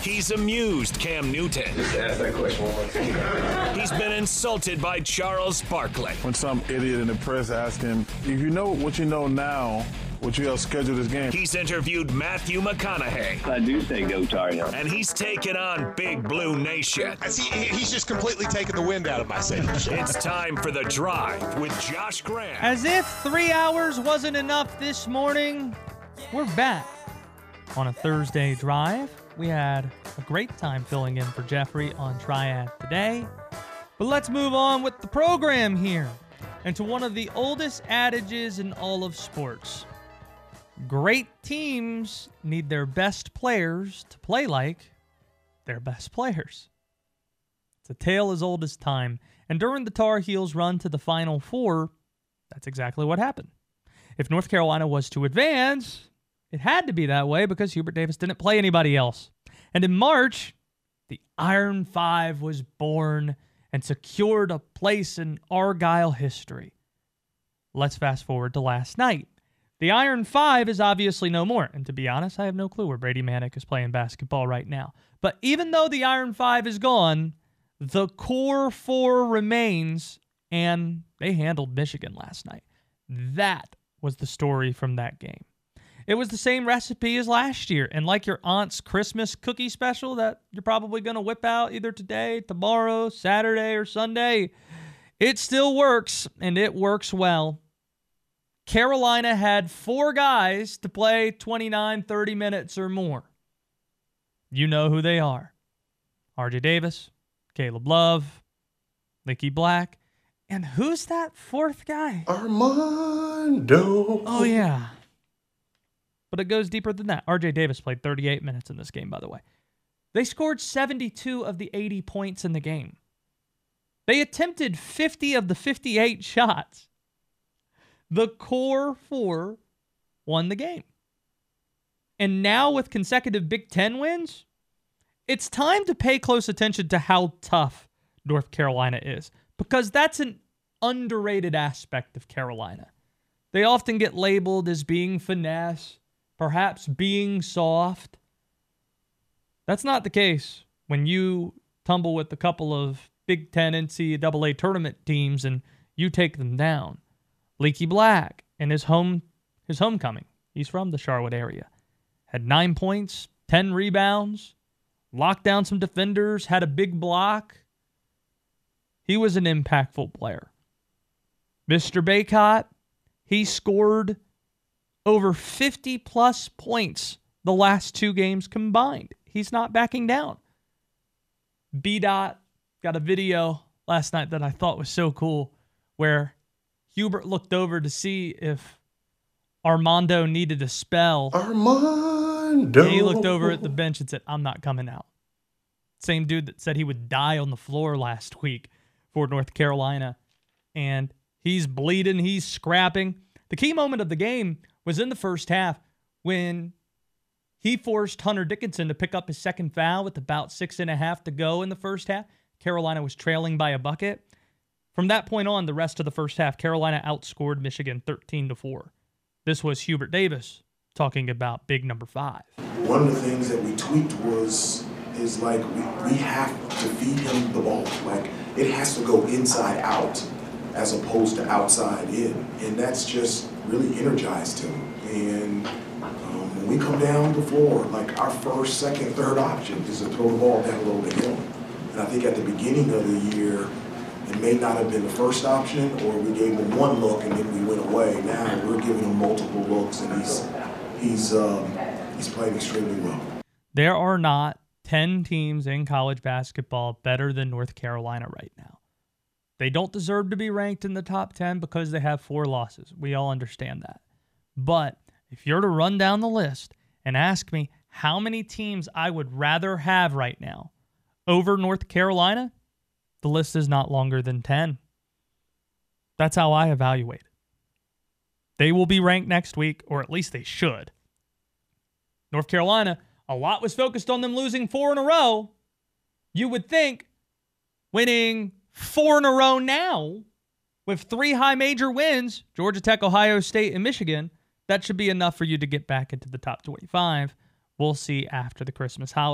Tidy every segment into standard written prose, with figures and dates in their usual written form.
He's amused Cam Newton. Just ask that question one more time. He's been insulted by Charles Barkley. When some idiot in the press asked him, if you know what you know now, would you have scheduled this game? He's interviewed Matthew McConaughey. I do say go Tar Heels. And he's taken on Big Blue Nation. He's just completely taken the wind out of my sails. It's time for The Drive with Josh Graham. As if 3 hours wasn't enough this morning, we're back on a Thursday drive. We had a great time filling in for Jeffrey on Triad today. But let's move on with the program here and to one of the oldest adages in all of sports. Great teams need their best players to play like their best players. It's a tale as old as time. And during the Tar Heels' run to the Final Four, that's exactly what happened. If North Carolina was to advance, it had to be that way because Hubert Davis didn't play anybody else. And in March, the Iron Five was born and secured a place in Argyle history. Let's fast forward to last night. The Iron Five is obviously no more. And to be honest, I have no clue where Brady Manick is playing basketball right now. But even though the Iron Five is gone, the core four remains, and they handled Michigan last night. That was the story from that game. It was the same recipe as last year. And like your aunt's Christmas cookie special that you're probably going to whip out either today, tomorrow, Saturday, or Sunday, it still works, and it works well. Carolina had 4 guys to play 29, 30 minutes or more. You know who they are. RJ Davis, Caleb Love, Leaky Black, and who's that 4th guy? Armando. Oh, yeah. But it goes deeper than that. RJ Davis played 38 minutes in this game, by the way. They scored 72 of the 80 points in the game. They attempted 50 of the 58 shots. The core four won the game. And now with consecutive Big Ten wins, it's time to pay close attention to how tough North Carolina is, because that's an underrated aspect of Carolina. They often get labeled as being finesse, perhaps being soft. That's not the case when you tumble with a couple of Big Ten NCAA tournament teams and you take them down. Leaky Black in his homecoming, he's from the Charlotte area, had 9 points, 10 rebounds, locked down some defenders, had a big block. He was an impactful player. Mr. Baycott, he scored over 50-plus points the last 2 games combined. He's not backing down. B-Dot got a video last night that I thought was so cool where Hubert looked over to see if Armando needed a spell. Armando. And he looked over at the bench and said, "I'm not coming out." Same dude that said he would die on the floor last week for North Carolina. And he's bleeding, he's scrapping. The key moment of the game was in the first half when he forced Hunter Dickinson to pick up his second foul with about 6.5 to go in the first half. Carolina was trailing by a bucket. From that point on, the rest of the first half, Carolina outscored Michigan 13-4. This was Hubert Davis talking about big number 5. One of the things that we tweaked is like we have to feed him the ball. Like it has to go inside out as opposed to outside in. And that's just really energized him. And when we come down the floor, like our first, second, third option is to throw the ball down low to him. And I think at the beginning of the year, it may not have been the first option, or we gave him one look and then we went away. Now we're giving him multiple looks, and he's playing extremely well. There are not 10 teams in college basketball better than North Carolina right now. They don't deserve to be ranked in the top 10 because they have 4 losses. We all understand that. But if you're to run down the list and ask me how many teams I would rather have right now over North Carolina, the list is not longer than 10. That's how I evaluate it. They will be ranked next week, or at least they should. North Carolina, a lot was focused on them losing 4 in a row. You would think winning 4 in a row now with 3 high major wins, Georgia Tech, Ohio State, and Michigan, that should be enough for you to get back into the top 25. We'll see after the Christmas holiday.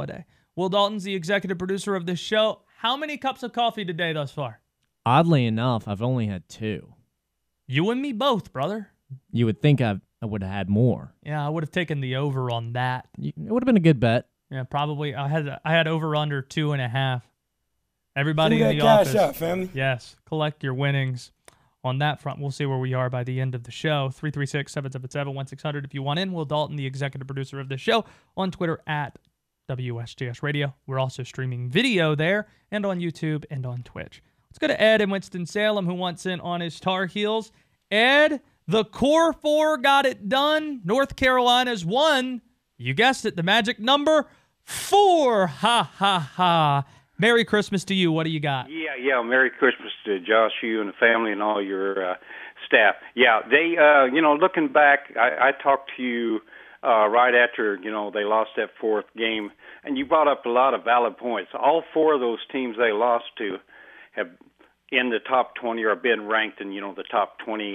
Will Dalton's the executive producer of this show. How many cups of coffee today thus far? Oddly enough, I've only had 2. You and me both, brother. You would think I would have had more. Yeah, I would have taken the over on that. It would have been a good bet. Yeah, probably. I had over under 2.5. Everybody in the office. Cash out, family. Yes, collect your winnings on that front. We'll see where we are by the end of the show. 336-777-1600 if you want in. Will Dalton, the executive producer of the show, on Twitter at WSJS Radio. We're also streaming video there and on YouTube and on Twitch. Let's go to Ed in Winston-Salem, who wants in on his Tar Heels. Ed, the Core 4 got it done. North Carolina's won. You guessed it, the magic number 4. Ha, ha, ha. Merry Christmas to you. What do you got? Yeah. Merry Christmas to Josh, you and the family and all your staff. Yeah, they, looking back, I talked to you right after, they lost that 4th game, and you brought up a lot of valid points. All 4 of those teams they lost to have in the top 20 or been ranked in, the top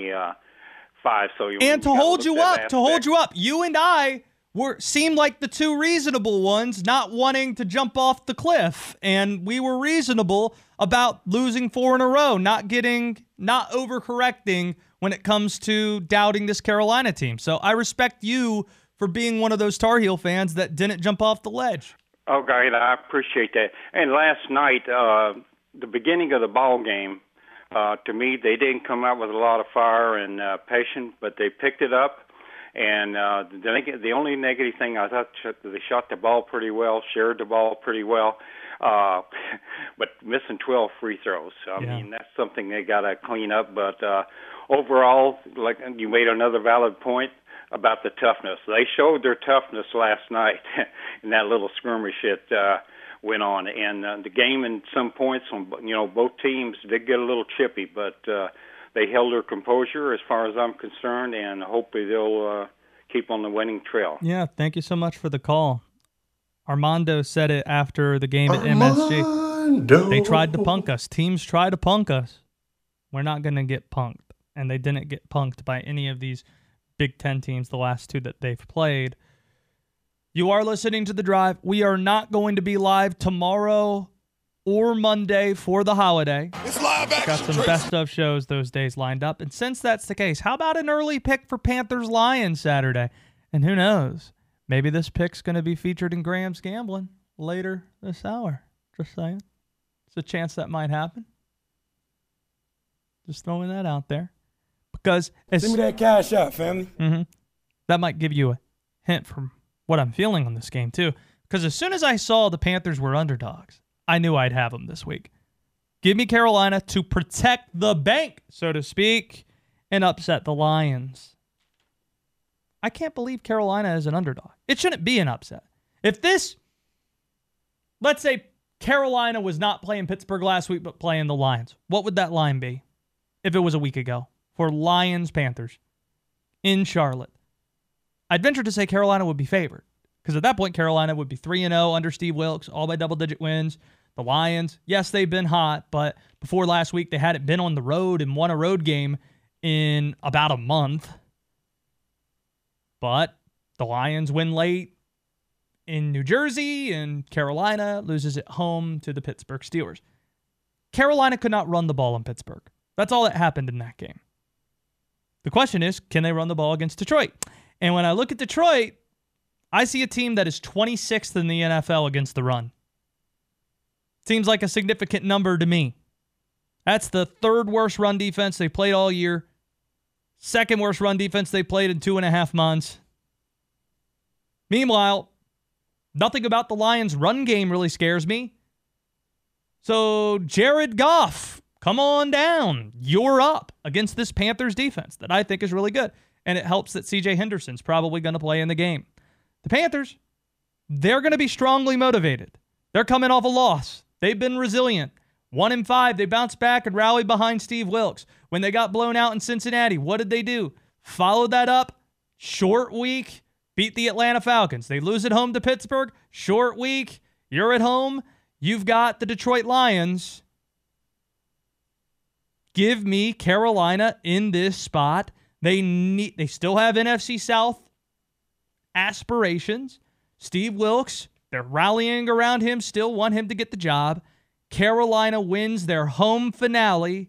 25. So to hold you up, you and I seemed like the 2 reasonable ones, not wanting to jump off the cliff, and we were reasonable about losing 4 in a row, not overcorrecting when it comes to doubting this Carolina team. So I respect you for being one of those Tar Heel fans that didn't jump off the ledge. Okay, I appreciate that. And last night, the beginning of the ball game, to me, they didn't come out with a lot of fire and passion, but they picked it up. And the only negative thing, I thought they shot the ball pretty well, shared the ball pretty well, but missing 12 free throws. I mean, that's something they got to clean up. But overall, like you made another valid point about the toughness. They showed their toughness last night in that little skirmish that went on. And the game in some points on both teams did get a little chippy, but they held their composure as far as I'm concerned, and hopefully they'll keep on the winning trail. Yeah, thank you so much for the call. Armando said it after the game at MSG. They tried to punk us. Teams try to punk us. We're not going to get punked. And they didn't get punked by any of these Big Ten teams, the last 2 that they've played. You are listening to The Drive. We are not going to be live tomorrow or Monday for the holiday. It's live action. Got some best of shows those days lined up. And since that's the case, how about an early pick for Panthers-Lions Saturday? And who knows? Maybe this pick's going to be featured in Graham's Gambling later this hour. Just saying. It's a chance that might happen. Just throwing that out there. Because send me that cash out, family. That might give you a hint from what I'm feeling on this game, too. Because as soon as I saw the Panthers were underdogs, I knew I'd have them this week. Give me Carolina to protect the bank, so to speak, and upset the Lions. I can't believe Carolina is an underdog. It shouldn't be an upset. If this, let's say Carolina was not playing Pittsburgh last week but playing the Lions, what would that line be if it was a week ago for Lions-Panthers in Charlotte? I'd venture to say Carolina would be favored because at that point Carolina would be 3-0 under Steve Wilkes, all by double-digit wins. The Lions, yes, they've been hot, but before last week they hadn't been on the road and won a road game in about a month. But the Lions win late in New Jersey, and Carolina loses at home to the Pittsburgh Steelers. Carolina could not run the ball in Pittsburgh. That's all that happened in that game. The question is, can they run the ball against Detroit? And when I look at Detroit, I see a team that is 26th in the NFL against the run. Seems like a significant number to me. That's the 3rd worst run defense they played all year. 2nd worst run defense they played in 2.5 months. Meanwhile, nothing about the Lions' run game really scares me. So, Jared Goff, come on down. You're up against this Panthers defense that I think is really good. And it helps that C.J. Henderson's probably going to play in the game. The Panthers, they're going to be strongly motivated. They're coming off a loss. They've been resilient. 1-5, they bounced back and rallied behind Steve Wilkes. When they got blown out in Cincinnati, what did they do? Followed that up. Short week, beat the Atlanta Falcons. They lose at home to Pittsburgh. Short week, you're at home. You've got the Detroit Lions. Give me Carolina in this spot. They still have NFC South aspirations. Steve Wilkes, They're rallying around him, still want him to get the job. Carolina wins their home finale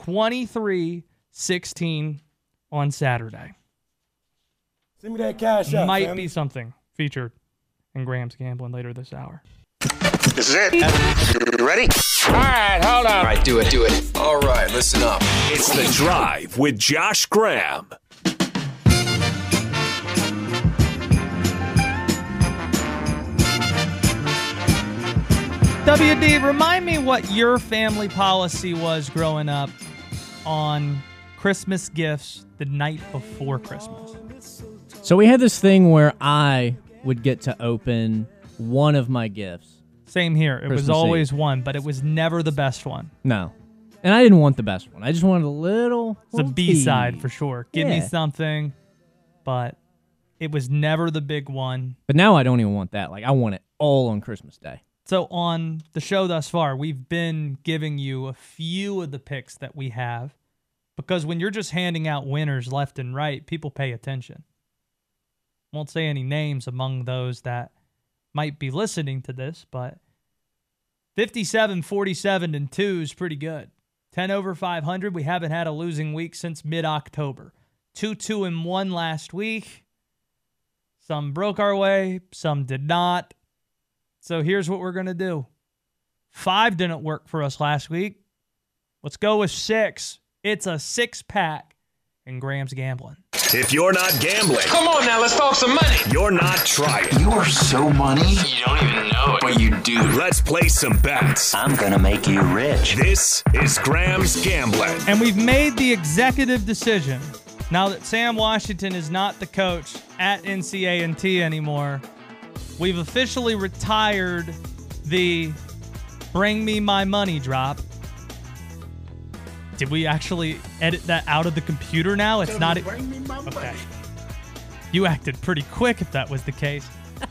23-16 on Saturday. Send me that cash out, Might family. be something featured in Graham's Gambling later this hour. This is it. You ready? All right, hold on. All right, do it. All right, listen up. It's The Drive with Josh Graham. WD, remind me what your family policy was growing up on Christmas gifts the night before Christmas. So we had this thing where I would get to open one of my gifts. Same here. It was Christmas always Eve. one, but it was never the best one. No. And I didn't want the best one. I just wanted a little It's a B-side tea. for sure. Give me Yeah. something, but it was never the big one. But now I don't even want that. Like, I want it all on Christmas Day. So on the show thus far, we've been giving you a few of the picks that we have because when you're just handing out winners left and right, people pay attention. Won't say any names among those that might be listening to this, but 57, 47, and 2 is pretty good. 10 over 500. We haven't had a losing week since mid-October. 2-2-1 last week. Some broke our way, some did not. So here's what we're going to do. 5 didn't work for us last week. Let's go with 6. It's a 6-pack in Graham's Gambling. If you're not gambling, Come on now, let's talk some money. you're not trying. You are so money. You don't even know it, but you do. Let's play some bets. I'm gonna make you rich. This is Graham's Gambling. And we've made the executive decision, now that Sam Washington is not the coach at NCA&T anymore, we've officially retired the bring me my money drop. Did we actually edit that out of the computer now? It's not. Bring me my money. Okay. You acted pretty quick if that was the case.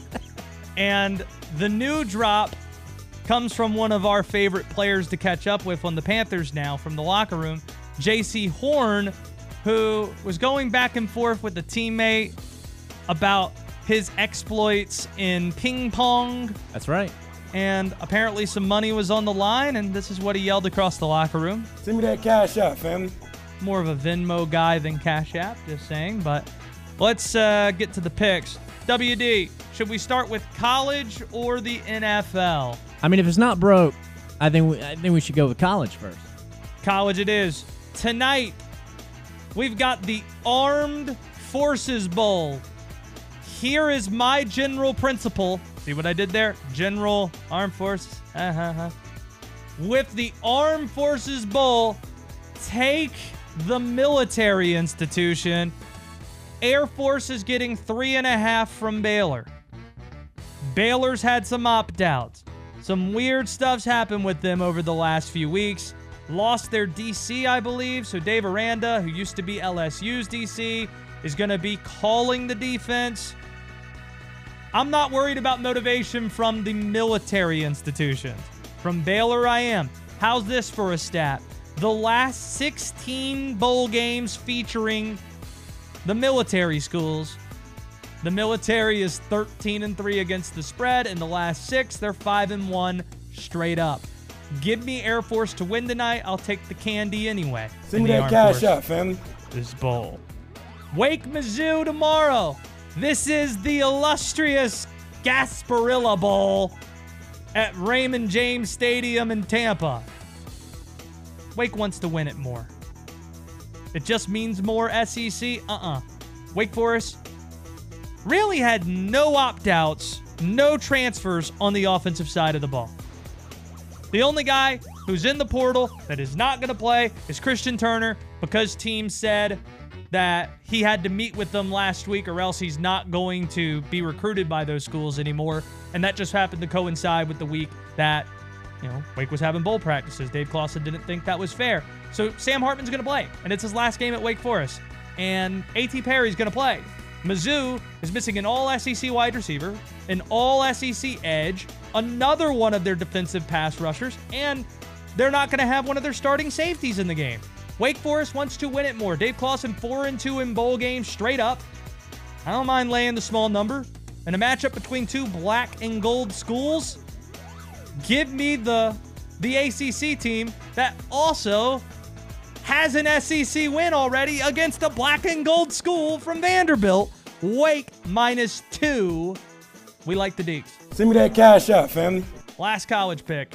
And the new drop comes from one of our favorite players to catch up with on the Panthers now from the locker room, J.C. Horn, who was going back and forth with a teammate about his exploits in ping pong. That's right. And apparently some money was on the line, and this is what he yelled across the locker room. Send me that cash out, family. More of a Venmo guy than Cash App, just saying. But let's get to the picks. WD, should we start with college or the NFL? I mean, if it's not broke, I think we should go with college first. College it is. Tonight, we've got the Armed Forces Bowl. Here is my general principle. See what I did there? General Armed Forces. With the Armed Forces Bowl, take the military institution. Air Force is getting 3.5 from Baylor. Baylor's had some opt-outs. Some weird stuff's happened with them over the last few weeks. Lost their DC, I believe. So Dave Aranda, who used to be LSU's DC, is going to be calling the defense. I'm not worried about motivation from the military institutions. From Baylor, I am. How's this for a stat? The last 16 bowl games featuring the military schools, the military is 13-3 against the spread. In the last 6, they're 5-1 straight up. Give me Air Force to win tonight. I'll take the candy anyway. Send me that cash out, family. This bowl. Wake Mizzou tomorrow. This is the illustrious Gasparilla Bowl at Raymond James Stadium in Tampa. Wake wants to win it more. It just means more SEC? Wake Forest really had no opt-outs, no transfers on the offensive side of the ball. The only guy who's in the portal that is not going to play is Christian Turner because teams said that he had to meet with them last week or else he's not going to be recruited by those schools anymore. And that just happened to coincide with the week that, Wake was having bowl practices. Dave Clawson didn't think that was fair. So Sam Hartman's going to play, and it's his last game at Wake Forest. And A.T. Perry's going to play. Mizzou is missing an all-SEC wide receiver, an all-SEC edge, another one of their defensive pass rushers, and they're not going to have one of their starting safeties in the game. Wake Forest wants to win it more. Dave Clawson 4-2 in bowl games straight up. I don't mind laying the small number. in a matchup between two black and gold schools, give me the ACC team that also has an SEC win already against a black and gold school from Vanderbilt. Wake -2. We like the Deeks. Send me that cash out, family. Last college pick.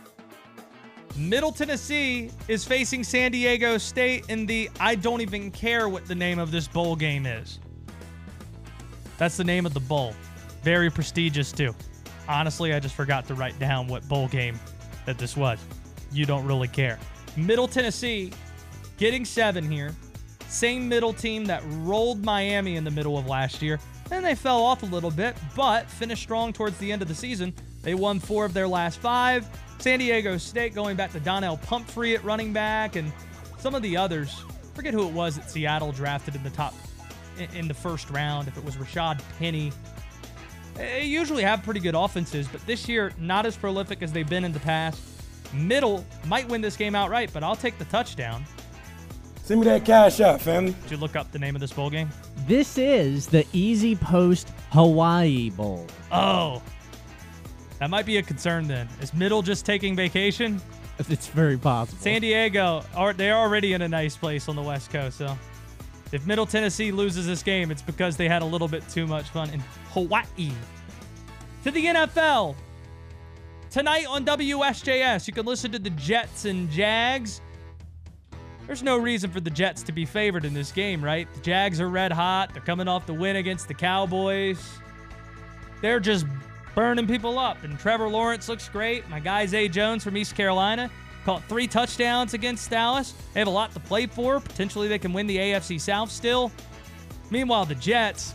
Middle Tennessee is facing San Diego State in the I don't even care what the name of this bowl game is. That's the name of the bowl. Very prestigious, too. Honestly, I just forgot to write down what bowl game that this was. You don't really care. Middle Tennessee getting 7 here. Same middle team that rolled Miami in the middle of last year. Then they fell off a little bit, but finished strong towards the end of the season. They won 4 of their last 5. San Diego State going back to Donnell Pumphrey at running back, and some of the others. Forget who it was that Seattle drafted in the first round. If it was Rashad Penny. They usually have pretty good offenses, but this year, not as prolific as they've been in the past. Middle might win this game outright, but I'll take the touchdown. Send me that cash out, family. Did you look up the name of this bowl game? This is the Easy Post Hawaii Bowl. Oh. That might be a concern then. Is Middle just taking vacation? It's very possible. San Diego, they're already in a nice place on the West Coast, so if Middle Tennessee loses this game, it's because they had a little bit too much fun in Hawaii. To the NFL. Tonight on WSJS, you can listen to the Jets and Jags. There's no reason for the Jets to be favored in this game, right? The Jags are red hot. They're coming off the win against the Cowboys. They're just burning people up. And Trevor Lawrence looks great. My guy Zay Jones from East Carolina caught 3 touchdowns against Dallas. They have a lot to play for. Potentially they can win the AFC South still. Meanwhile, the Jets,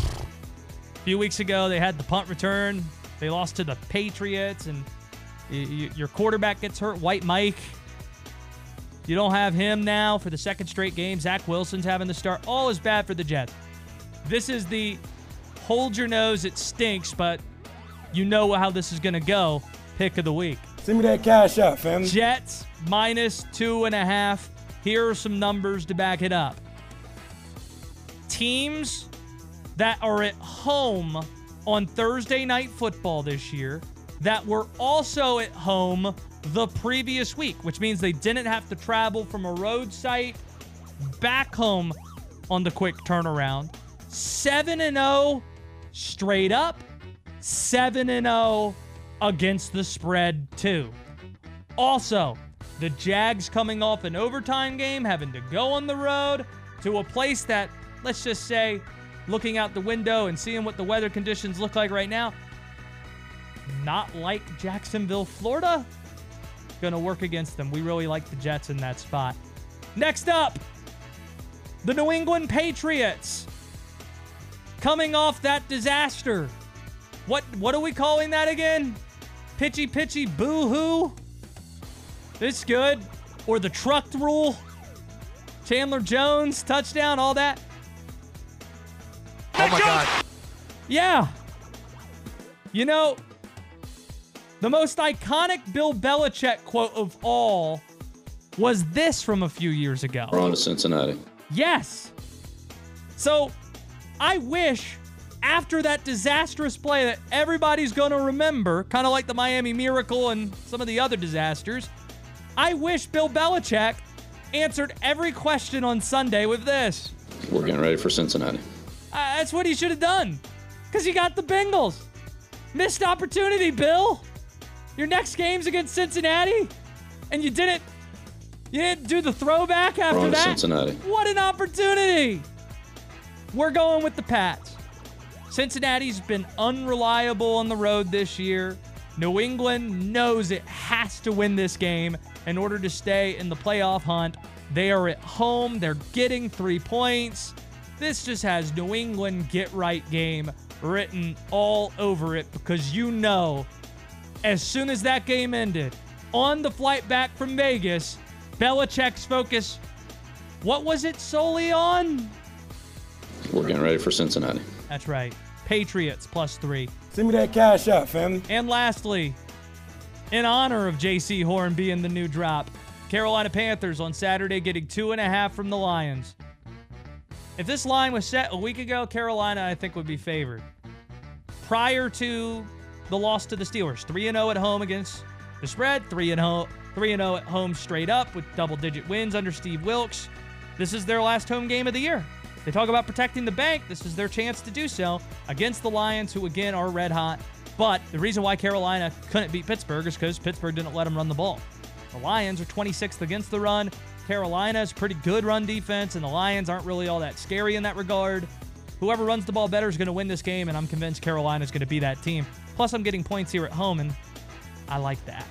a few weeks ago, they had the punt return. They lost to the Patriots, and your quarterback gets hurt, White Mike. You don't have him now for the second straight game. Zach Wilson's having the start. All is bad for the Jets. This is the hold your nose, it stinks, but you know how this is going to go. Pick of the week. Send me that cash out, family. Jets -2.5. Here are some numbers to back it up. Teams that are at home on Thursday Night Football this year that were also at home the previous week, which means they didn't have to travel from a road site back home on the quick turnaround. 7-0 straight up, 7-0 against the spread too. Also, the Jags coming off an overtime game, having to go on the road to a place that, let's just say, looking out the window and seeing what the weather conditions look like right now, not like Jacksonville, Florida. Going to work against them. We really like the Jets in that spot. Next up, the New England Patriots. Coming off that disaster. What are we calling that again? Pitchy boo-hoo? This good? Or the truck rule? Chandler Jones, touchdown, all that? Oh my God. Yeah. You know, the most iconic Bill Belichick quote of all was this from a few years ago. We're on to Cincinnati. Yes. So I wish after that disastrous play that everybody's going to remember, kind of like the Miami Miracle and some of the other disasters, I wish Bill Belichick answered every question on Sunday with this. We're getting ready for Cincinnati. That's what he should have done, because he got the Bengals. Missed opportunity, Bill. Your next game's against Cincinnati, and you didn't do the throwback after We're on to that? Cincinnati. What an opportunity. We're going with the Pats. Cincinnati's been unreliable on the road this year. New England knows it has to win this game in order to stay in the playoff hunt. They are at home. They're getting 3 points. This just has New England get-right game written all over it, because you know, as soon as that game ended, on the flight back from Vegas, Belichick's focus, what was it solely on? We're getting ready for Cincinnati. That's right. Patriots +3. Send me that cash out, family. And lastly, in honor of J.C. Horn being the new drop, Carolina Panthers on Saturday getting 2.5 from the Lions. If this line was set a week ago, Carolina, I think, would be favored. prior to the loss to the Steelers. 3-0 at home against the spread, 3-0 at home straight up with double-digit wins under Steve Wilks. This is their last home game of the year. They talk about protecting the bank. This is their chance to do so against the Lions, who, again, are red hot. But the reason why Carolina couldn't beat Pittsburgh is because Pittsburgh didn't let them run the ball. The Lions are 26th against the run. Carolina's pretty good run defense, and the Lions aren't really all that scary in that regard. Whoever runs the ball better is going to win this game, and I'm convinced Carolina's going to be that team. Plus, I'm getting points here at home, and I like that.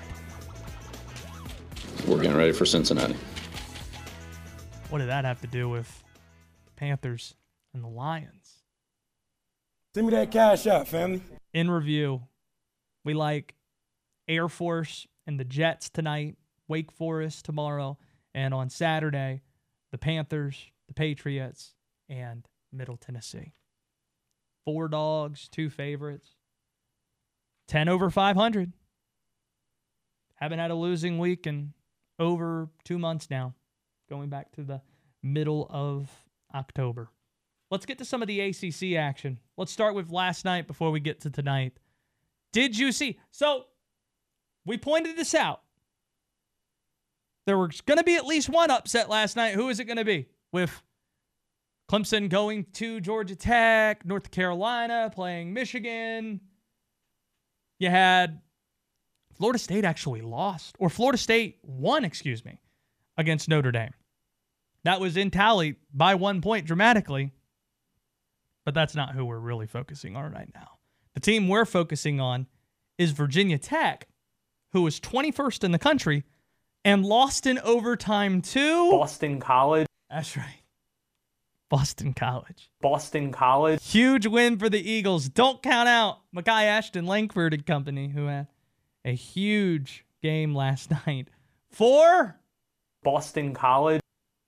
We're getting ready for Cincinnati. What did that have to do with the Panthers and the Lions? Send me that cash out, family. In review, we like Air Force and the Jets tonight, Wake Forest tomorrow, and on Saturday, the Panthers, the Patriots, and Middle Tennessee. 4 dogs, 2 favorites. 10 over 500. Haven't had a losing week in over 2 months now, going back to the middle of October. Let's get to some of the ACC action. Let's start with last night before we get to tonight. Did you see? So, we pointed this out. There was going to be at least one upset last night. Who is it going to be? With Clemson going to Georgia Tech, North Carolina playing Michigan. You had Florida State actually lost, or Florida State won, against Notre Dame. That was in tally by 1 point dramatically, but that's not who we're really focusing on right now. The team we're focusing on is Virginia Tech, who was 21st in the country and lost in overtime to Boston College. That's right. Boston College. Boston College. Huge win for the Eagles. Don't count out Mekhi Ashton, Langford and company, who had a huge game last night for Boston College.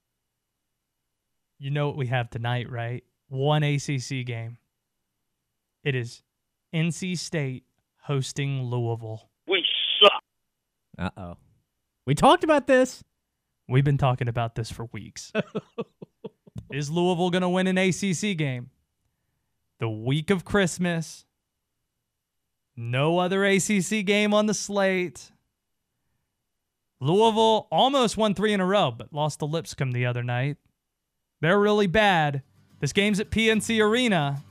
You know what we have tonight, right? One ACC game. It is NC State hosting Louisville. We suck. Uh-oh. We talked about this. We've been talking about this for weeks. Is Louisville going to win an ACC game? The week of Christmas. No other ACC game on the slate. Louisville almost won 3 in a row, but lost to Lipscomb the other night. They're really bad. This game's at PNC Arena.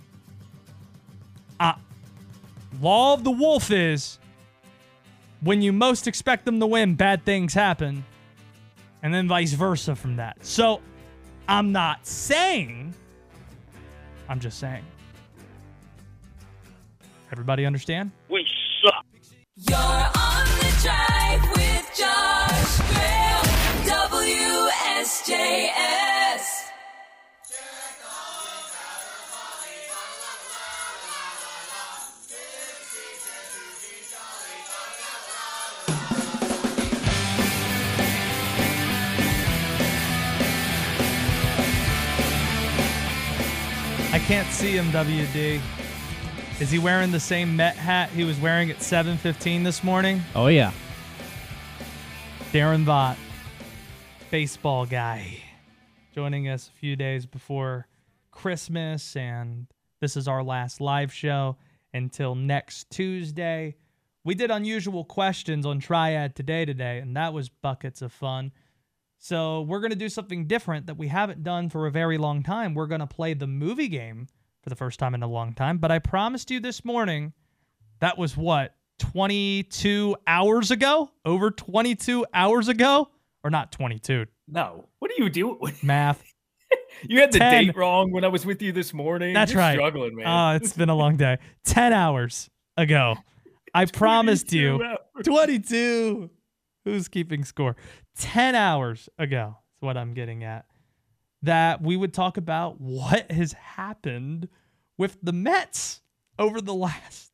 Law of the Wolf is when you most expect them to win, bad things happen. And then vice versa from that. So I'm not saying, I'm just saying. Everybody understand? We suck. You're on the drive with Josh Graham, WSJS. I can't see him, WD. Is he wearing the same Met hat he was wearing at 7:15 this morning? Oh, yeah. Darren Vaught, baseball guy, joining us a few days before Christmas, and this is our last live show until next Tuesday. We did unusual questions on Triad today, and that was buckets of fun. So we're going to do something different that we haven't done for a very long time. We're going to play the movie game for the first time in a long time. But I promised you this morning, that was what, 22 hours ago? Over 22 hours ago? Or not 22. No. What are you doing? Math. You had the 10. date wrong when I was with you this morning. That's You're right. Struggling, man. It's been a long day. 10 hours ago. I promised you. hours. 22. Who's keeping score? 10 hours ago is what I'm getting at. That we would talk about what has happened with the Mets over the last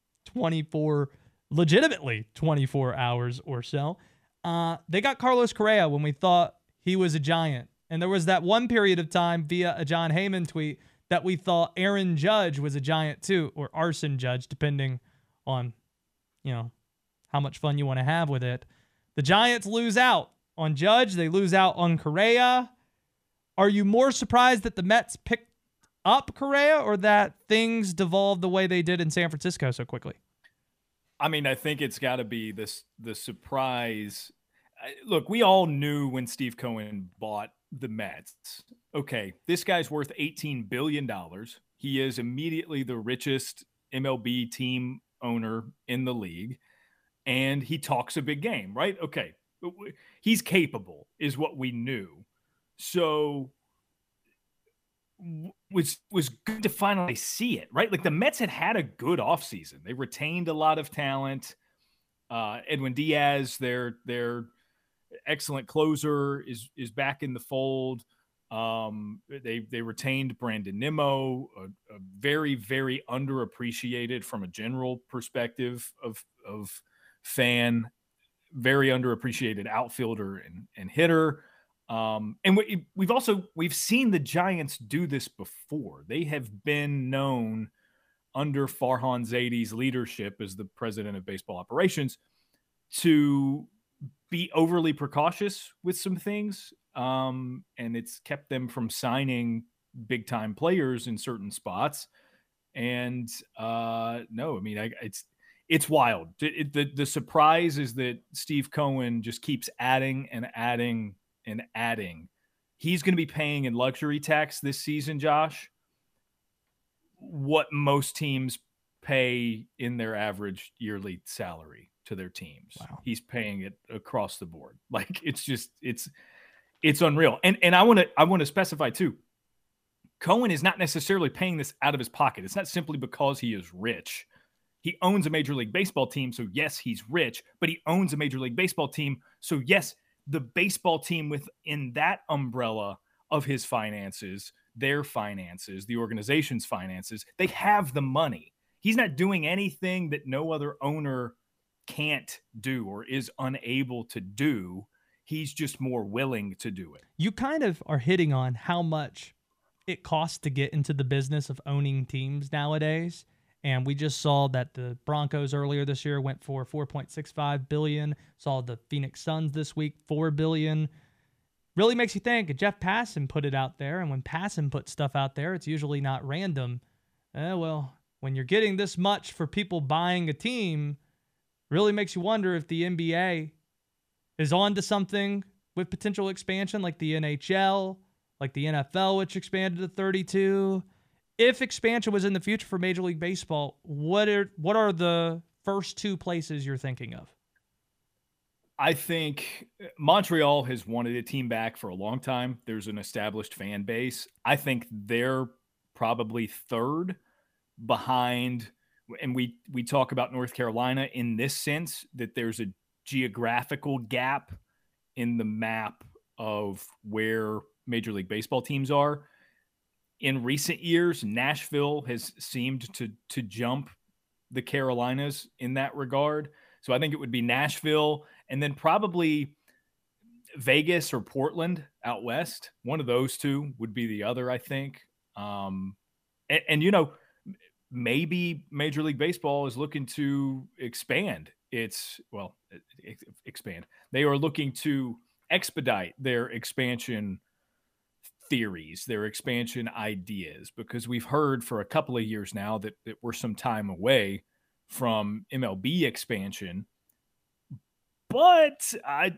24 hours or so. They got Carlos Correa when we thought he was a Giant. And there was that one period of time via a John Heyman tweet that we thought Aaron Judge was a Giant too, or Arson Judge, depending on, how much fun you want to have with it. The Giants lose out on Judge. They lose out on Correa. Are you more surprised that the Mets picked up, Correa, or that things devolved the way they did in San Francisco so quickly? I mean, I think it's got to be the surprise. Look, we all knew when Steve Cohen bought the Mets. Okay, this guy's worth $18 billion. He is immediately the richest MLB team owner in the league, and he talks a big game, right? Okay, he's capable, is what we knew. So was good to finally see it, right? Like the Mets had a good offseason. They retained a lot of talent. Edwin Diaz, their excellent closer, is back in the fold. They retained Brandon Nimmo, a very, very underappreciated from a general perspective of fan, very underappreciated outfielder and hitter. And we've seen the Giants do this before. They have been known under Farhan Zaidi's leadership as the president of baseball operations to be overly precautious with some things. And it's kept them from signing big time players in certain spots. And no, I mean, it's wild. The surprise is that Steve Cohen just keeps adding and adding and adding. He's going to be paying in luxury tax this season, Josh, what most teams pay in their average yearly salary to their teams. Wow. He's paying it across the board. Like it's unreal. And I want to specify too, Cohen is not necessarily paying this out of his pocket. It's not simply because he is rich. He owns a Major League Baseball team, so yes, he's rich, but he owns a Major League Baseball team, so yes, the baseball team within that umbrella of his finances, their finances, the organization's finances, they have the money. He's not doing anything that no other owner can't do or is unable to do. He's just more willing to do it. You kind of are hitting on how much it costs to get into the business of owning teams nowadays. And we just saw that the Broncos earlier this year went for $4.65 billion. Saw the Phoenix Suns this week, $4 billion. Really makes you think. Jeff Passan put it out there, and when Passan puts stuff out there, it's usually not random. Well, when you're getting this much for people buying a team, really makes you wonder if the NBA is on to something with potential expansion, like the NHL, like the NFL, which expanded to 32. If expansion was in the future for Major League Baseball, what are the first two places you're thinking of? I think Montreal has wanted a team back for a long time. There's an established fan base. I think they're probably third behind, and we talk about North Carolina in this sense, that there's a geographical gap in the map of where Major League Baseball teams are. In recent years, Nashville has seemed to jump the Carolinas in that regard. So I think it would be Nashville and then probably Vegas or Portland out west. One of those two would be the other, I think. And you know, maybe Major League Baseball is looking to expand. Expand. They are looking to expedite their expansion theories, their expansion ideas, because we've heard for a couple of years now that we're some time away from MLB expansion. But the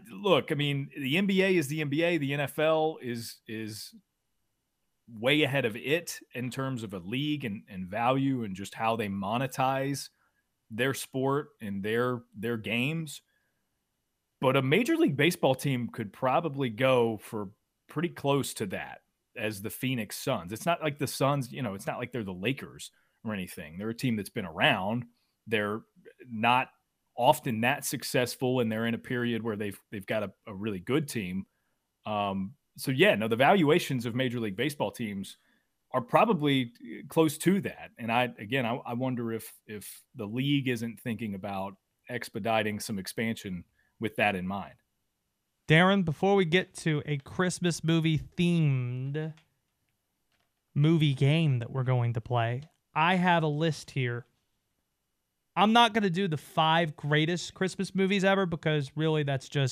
NBA is the NBA. The NFL is way ahead of it in terms of a league and value and just how they monetize their sport and their games. But a Major League Baseball team could probably go for pretty close to that as the Phoenix Suns. It's not like the Suns, it's not like they're the Lakers or anything. They're a team that's been around. They're not often that successful, and they're in a period where they've got a really good team. The valuations of Major League Baseball teams are probably close to that. And I wonder if the league isn't thinking about expediting some expansion with that in mind. Darren, before we get to a Christmas movie-themed movie game that we're going to play, I have a list here. I'm not going to do the 5 greatest Christmas movies ever because really that's just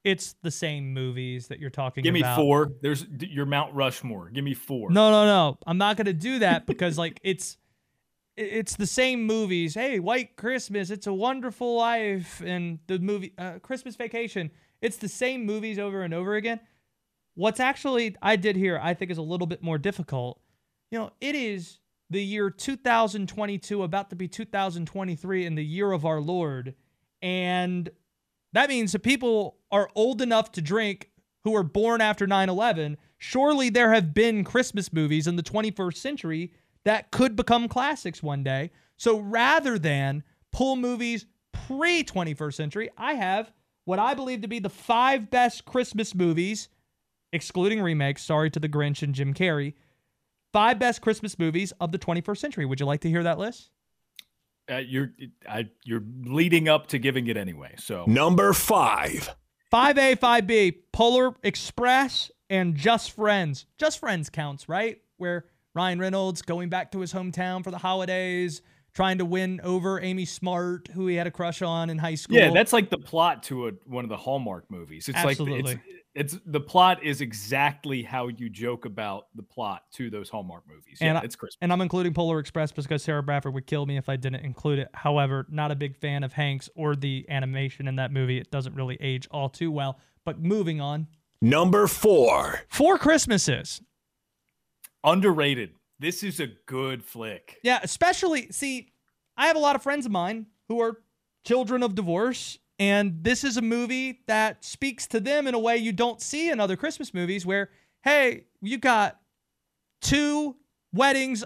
it's the same movies that you're talking Give about. me 4. There's your Mount Rushmore. Give me 4. No. I'm not going to do that because like it's the same movies. Hey, White Christmas, It's a Wonderful Life, and the movie Christmas Vacation. It's the same movies over and over again. What's actually I did here, I think, is a little bit more difficult. It is the year 2022, about to be 2023, in the year of our Lord. And that means that people are old enough to drink who were born after 9/11. Surely there have been Christmas movies in the 21st century that could become classics one day. So rather than pull movies pre-21st century, I have what I believe to be the 5 best Christmas movies, excluding remakes, sorry to the Grinch and Jim Carrey, 5 best Christmas movies of the 21st century. Would you like to hear that list? You're leading up to giving it anyway. So Number 5. 5A, 5B, Polar Express and Just Friends. Just Friends counts, right? Where Ryan Reynolds going back to his hometown for the holidays, trying to win over Amy Smart, who he had a crush on in high school. Yeah, that's like the plot to one of the Hallmark movies. It's Absolutely. like it's the plot is exactly how you joke about the plot to those Hallmark movies. Yeah, it's Christmas. And I'm including Polar Express because Sarah Bradford would kill me if I didn't include it. However, not a big fan of Hanks or the animation in that movie. It doesn't really age all too well. But moving on. Number 4. 4 Christmases. Underrated. This is a good flick. Yeah, especially, see, I have a lot of friends of mine who are children of divorce, and this is a movie that speaks to them in a way you don't see in other Christmas movies where, hey, you got 2 gatherings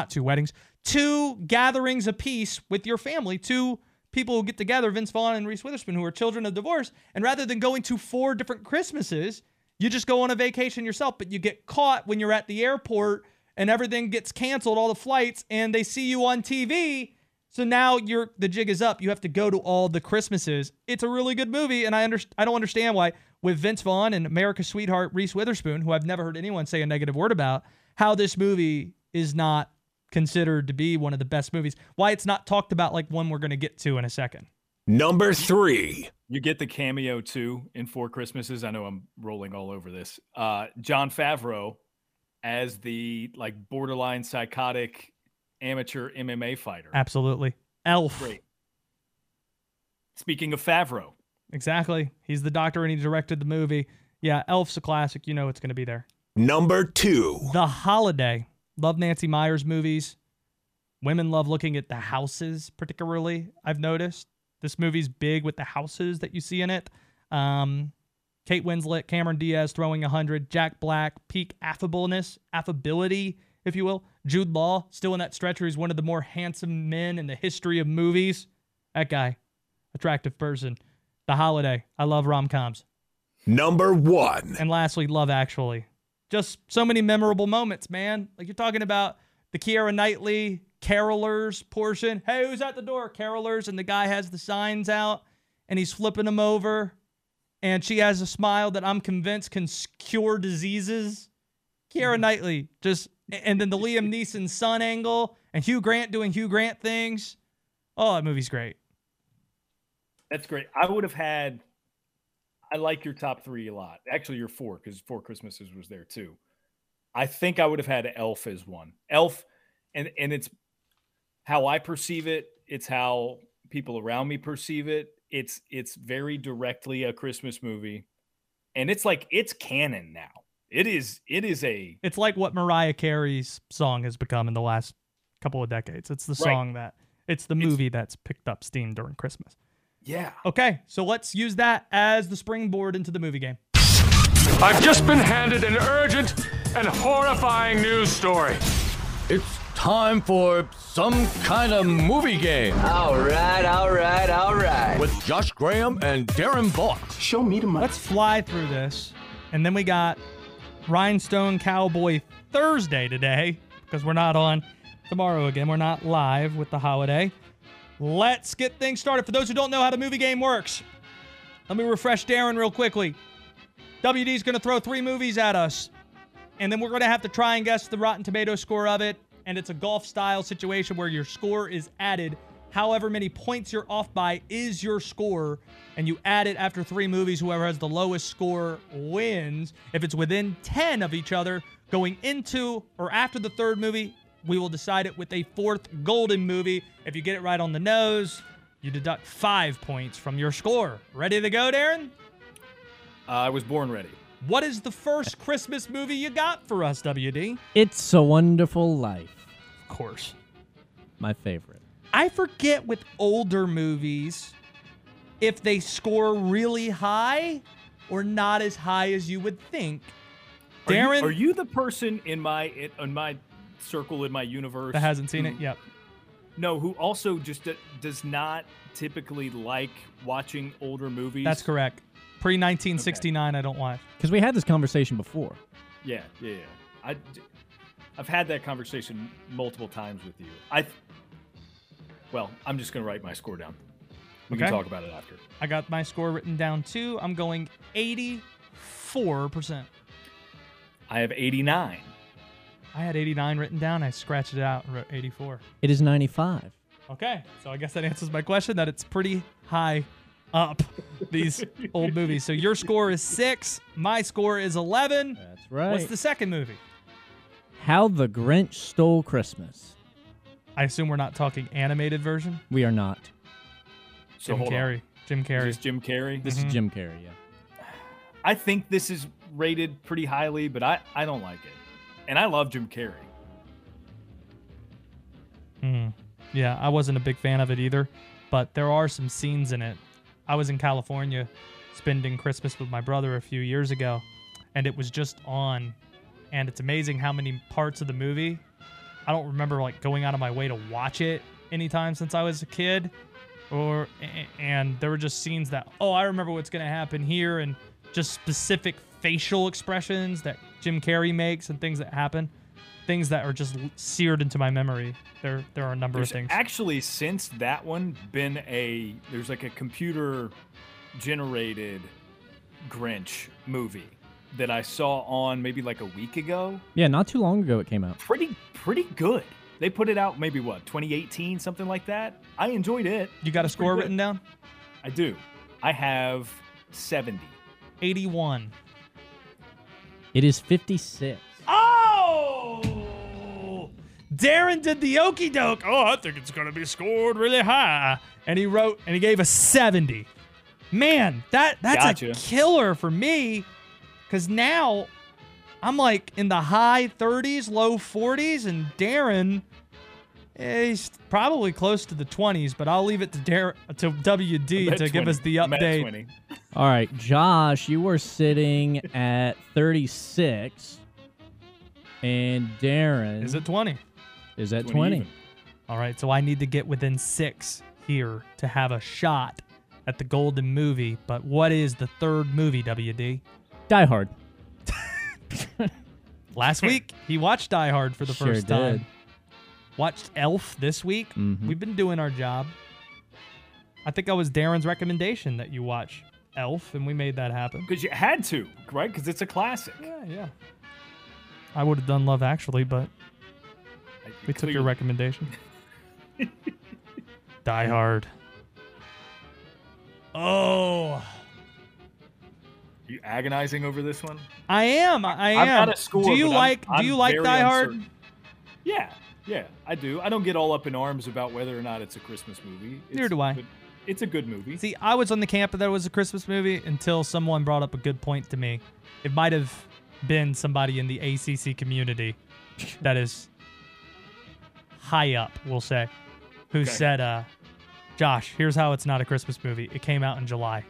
apiece with your family, 2 people who get together, Vince Vaughn and Reese Witherspoon, who are children of divorce, and rather than going to 4 different Christmases, you just go on a vacation yourself, but you get caught when you're at the airport and everything gets canceled, all the flights, and they see you on TV. So now the jig is up. You have to go to all the Christmases. It's a really good movie, and I don't understand why, with Vince Vaughn and America's sweetheart Reese Witherspoon, who I've never heard anyone say a negative word about, how this movie is not considered to be one of the best movies. Why it's not talked about like one we're going to get to in a second. Number 3. You get the cameo, too, in 4 Christmases. I know I'm rolling all over this. Jon Favreau as the borderline psychotic amateur MMA fighter. Absolutely. Elf. Great. Speaking of Favreau. Exactly. He's the doctor and he directed the movie. Yeah, Elf's a classic. You know it's going to be there. Number 2. The Holiday. Love Nancy Meyers movies. Women love looking at the houses, particularly, I've noticed. This movie's big with the houses that you see in it. Kate Winslet, Cameron Diaz throwing 100, Jack Black, peak affability, if you will. Jude Law, still in that stretch where he's one of the more handsome men in the history of movies. That guy, attractive person. The Holiday. I love rom-coms. Number 1. And lastly, Love Actually. Just so many memorable moments, man. Like you're talking about the Keira Knightley carolers portion. Hey, who's at the door? Carolers. And the guy has the signs out and he's flipping them over. And she has a smile that I'm convinced can cure diseases. Keira Knightley. And then the Liam Neeson son angle and Hugh Grant doing Hugh Grant things. Oh, that movie's great. That's great. I like your top 3 a lot. Actually, your 4, because 4 Christmases was there too. I think I would have had Elf as one. Elf, and it's how I perceive it. It's how people around me perceive it. It's very directly a Christmas movie, and it's canon now. It's like what Mariah Carey's song has become in the last couple of decades. It's the song it's the movie that's picked up steam during Christmas. Yeah. Okay, so let's use that as the springboard into the movie game. I've just been handed an urgent and horrifying news story. It's time for some kind of movie game. All right. With Josh Graham and Darren Bullock. Show me the money. Let's fly through this. And then we got Rhinestone Cowboy Thursday today, because we're not on tomorrow again. We're not live with the Holiday. Let's get things started. For those who don't know how the movie game works, let me refresh Darren real quickly. WD's going to throw 3 movies at us, and then we're going to have to try and guess the Rotten Tomatoes score of it, and it's a golf-style situation where your score is added however many points you're off by is your score, and you add it after 3 movies. Whoever has the lowest score wins. If it's within 10 of each other, going into or after the 3rd movie, we will decide it with a 4th golden movie. If you get it right on the nose, you deduct 5 points from your score. Ready to go, Darren? I was born ready. What is the first Christmas movie you got for us, WD? It's a Wonderful Life. Of course. My favorite. I forget with older movies if they score really high or not as high as you would think. Darren, Are you the person in my circle, in my universe that hasn't seen it? Yep. No, who also just does not typically like watching older movies? That's correct. Pre-1969, okay. I don't watch. Because we had this conversation before. Yeah. I've had that conversation multiple times with you. Well, I'm just going to write my score down. We can talk about it after. I got my score written down too. I'm going 84%. I have 89. I had 89 written down. I scratched it out and wrote 84. It is 95. Okay, so I guess that answers my question that it's pretty high up, these old movies. So your score is 6. My score is 11. That's right. What's the second movie? How the Grinch Stole Christmas. I assume we're not talking animated version? We are not. So Jim Carrey. Jim Carrey. Is this Jim Carrey? This is Jim Carrey, yeah. I think this is rated pretty highly, but I don't like it. And I love Jim Carrey. Yeah, I wasn't a big fan of it either, but there are some scenes in it. I was in California spending Christmas with my brother a few years ago, and it was just on, and it's amazing how many parts of the movie, I don't remember like going out of my way to watch it anytime since I was a kid, and there were just scenes that, I remember what's going to happen here, and just specific facial expressions that Jim Carrey makes and things that happen, things that are just seared into my memory. There are a number of things. Actually, since that one, there's like a computer generated Grinch movie that I saw on maybe like a week ago. Yeah, not too long ago it came out. Pretty good. They put it out maybe 2018, something like that. I enjoyed it. You got a score written down? I do. I have 70. 81. It is 56. Oh! Darren did the okie doke. I think it's going to be scored really high. And he gave a 70. Man, that's gotcha. A killer for me. Because now I'm like in the high 30s, low 40s. And Darren, he's probably close to the 20s. But I'll leave it to WD to give us the update. All right, Josh, you were sitting at 36. And Darren is at 20. Is at 20. All right, so I need to get within 6 here to have a shot at the golden movie. But what is the third movie, WD? Die Hard. Last week, he watched Die Hard for the first time. Did. Watched Elf this week. Mm-hmm. We've been doing our job. I think I was Darren's recommendation that you watch Elf, and we made that happen. Because you had to, right? Because it's a classic. Yeah. I would have done Love Actually, but we took your recommendation. Die Hard. Oh. You agonizing over this one? I am. I've got a score. Do you like Die Hard? Yeah, I do. I don't get all up in arms about whether or not it's a Christmas movie. Neither do I. It's a good movie. See, I was on the camp that it was a Christmas movie until someone brought up a good point to me. It might have been somebody in the ACC community that is high up, we'll say, who said, Josh, here's how it's not a Christmas movie. It came out in July.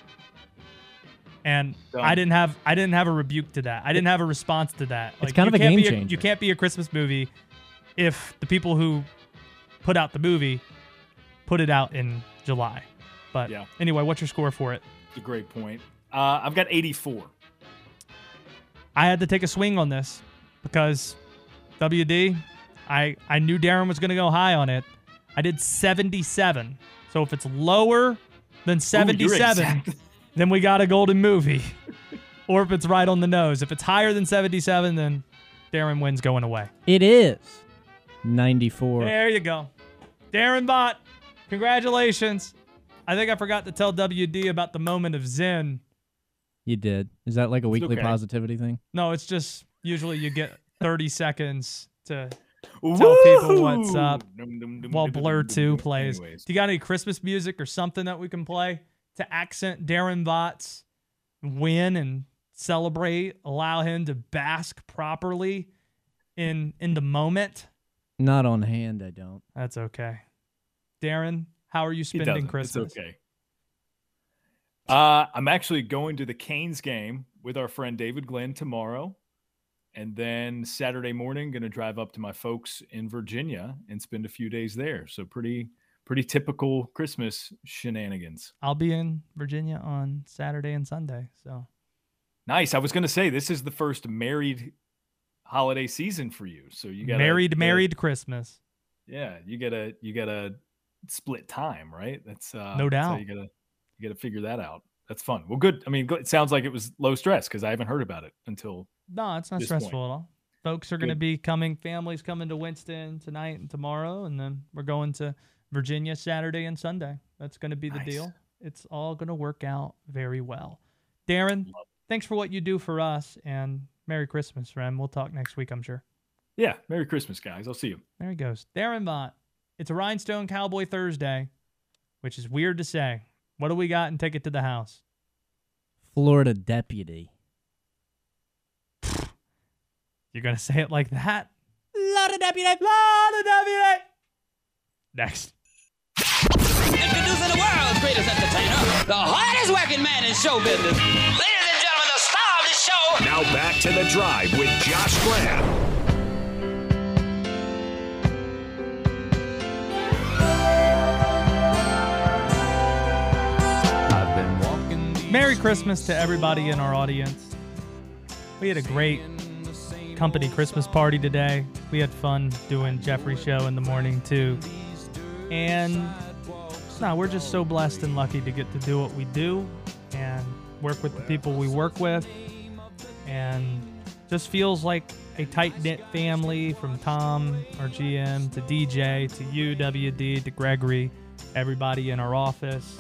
And I didn't have a rebuke to that. I didn't have a response to that. It's kind of a game changer. You can't be a Christmas movie if the people who put out the movie put it out in July. But anyway, what's your score for it? It's a great point. I've got 84. I had to take a swing on this because WD, I knew Darren was going to go high on it. I did 77. So if it's lower than 77, then we got a golden movie. Or if it's right on the nose. If it's higher than 77, then Darren wins going away. It is 94. There you go. Darren Bott Congratulations. I think I forgot to tell WD about the moment of Zen. You did. Is that like a weekly positivity thing? No, it's just usually you get 30 seconds to tell people what's up while Blur 2 plays. Anyways. Do you got any Christmas music or something that we can play to accent Darren Vought's win and celebrate, allow him to bask properly in the moment? Not on hand, I don't. That's okay. Darren, how are you spending Christmas? It's okay. I'm actually going to the Canes game with our friend David Glenn tomorrow. And then Saturday morning, going to drive up to my folks in Virginia and spend a few days there. So pretty typical Christmas shenanigans. I'll be in Virginia on Saturday and Sunday. So nice. I was going to say, this is the first married holiday season for you. So you got married Christmas. Yeah, you got a split time, right? That's no doubt. That's how you got to figure that out. That's fun. Well, good. I mean, it sounds like it was low stress because I haven't heard about it until. No, it's not stressful at all. Folks are going to be coming. Families coming to Winston tonight and tomorrow, and then we're going to Virginia Saturday and Sunday. That's going to be the deal. It's all going to work out very well. Darren, thanks for what you do for us, and Merry Christmas, friend. We'll talk next week, I'm sure. Yeah, Merry Christmas, guys. I'll see you. There he goes. Darren Vaught. It's a Rhinestone Cowboy Thursday, which is weird to say. What do we got in Ticket to the House? Florida deputy. You're going to say it like that? Florida deputy. Florida deputy. Next. Introducing the world's greatest entertainer, the hardest working man in show business. Ladies and gentlemen, the star of the show. Now back to The Drive with Josh Graham. Merry Christmas to everybody in our audience. We had a great company Christmas party today. We had fun doing Jeffrey's show in the morning too. And we're just so blessed and lucky to get to do what we do and work with the people we work with. And just feels like a tight-knit family, from Tom, our GM, to DJ, to you, WD, to Gregory, everybody in our office.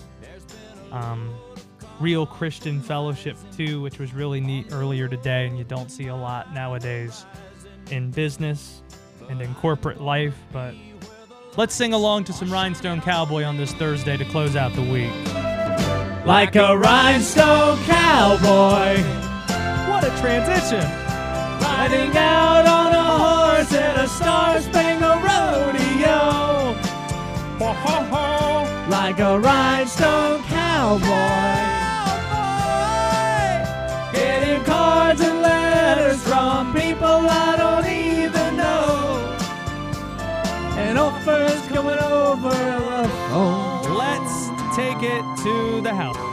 Real Christian fellowship too, which was really neat earlier today, and you don't see a lot nowadays in business and in corporate life. But let's sing along to some Rhinestone Cowboy on this Thursday to close out the week. Like a rhinestone cowboy. What a transition. Riding out on a horse at a star-spangled rodeo. Ho, ho, ho. Like a rhinestone cowboy. Getting cards and letters from people I don't even know. And offers coming over the phone. Let's take it to the house.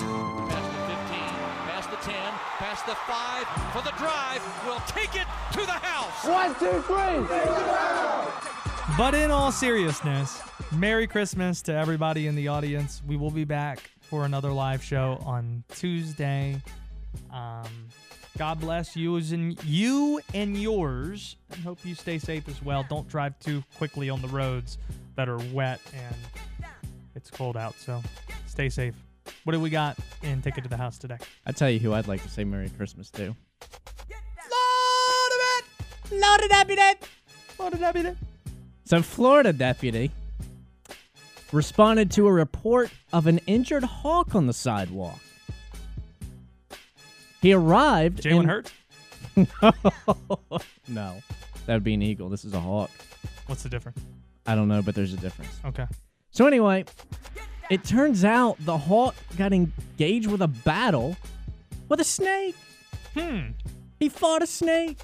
Past the 15, past the 10, past the 5 for the drive. We'll take it to the house. 1, 2, 3. But in all seriousness, Merry Christmas to everybody in the audience. We will be back for another live show on Tuesday. God bless you and yours. I hope you stay safe as well. Don't drive too quickly on the roads that are wet and it's cold out, so stay safe. What do we got in Ticket to the House today? I tell you who I'd like to say Merry Christmas to. Florida deputy. So Florida deputy responded to a report of an injured hawk on the sidewalk. He arrived. Jalen Hurts? No, that would be an eagle. This is a hawk. What's the difference? I don't know, but there's a difference. Okay. So anyway, it turns out the hawk got engaged with a battle with a snake. He fought a snake.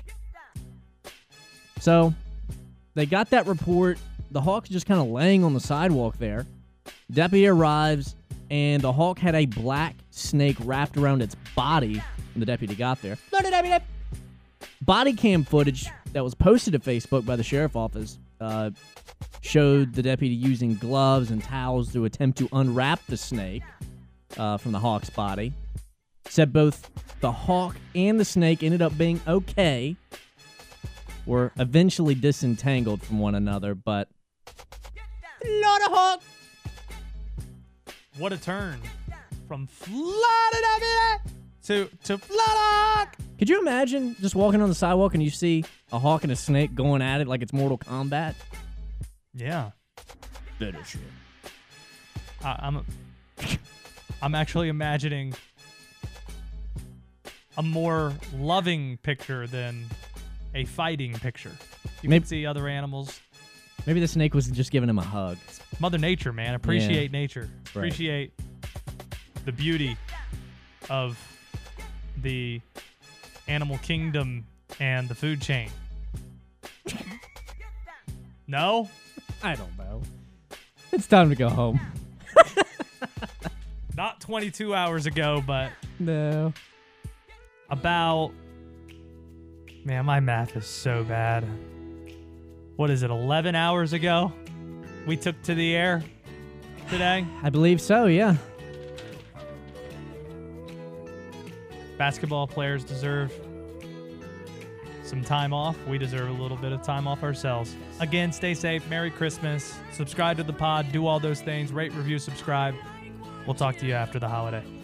So they got that report. The hawk's just kind of laying on the sidewalk there. Deputy arrives, and the hawk had a black snake wrapped around its body when the deputy got there. Body cam footage that was posted to Facebook by the sheriff office showed the deputy using gloves and towels to attempt to unwrap the snake from the hawk's body. Said both the hawk and the snake ended up being okay. Were eventually disentangled from one another, but Florida hawk What a turn from Florida to Florida. Could you imagine just walking on the sidewalk and you see a hawk and a snake going at it like it's Mortal Kombat? Yeah. Finish it. I'm actually imagining a more loving picture than a fighting picture. You can see other animals. Maybe the snake was just giving him a hug. Mother Nature, man. Appreciate nature. Right. Appreciate the beauty of the animal kingdom and the food chain. No? I don't know. It's time to go home. Not 22 hours ago, but no. About, man, my math is so bad. What is it, 11 hours ago we took to the air today? I believe so, yeah. Basketball players deserve some time off. We deserve a little bit of time off ourselves. Again, stay safe. Merry Christmas. Subscribe to the pod. Do all those things. Rate, review, subscribe. We'll talk to you after the holiday.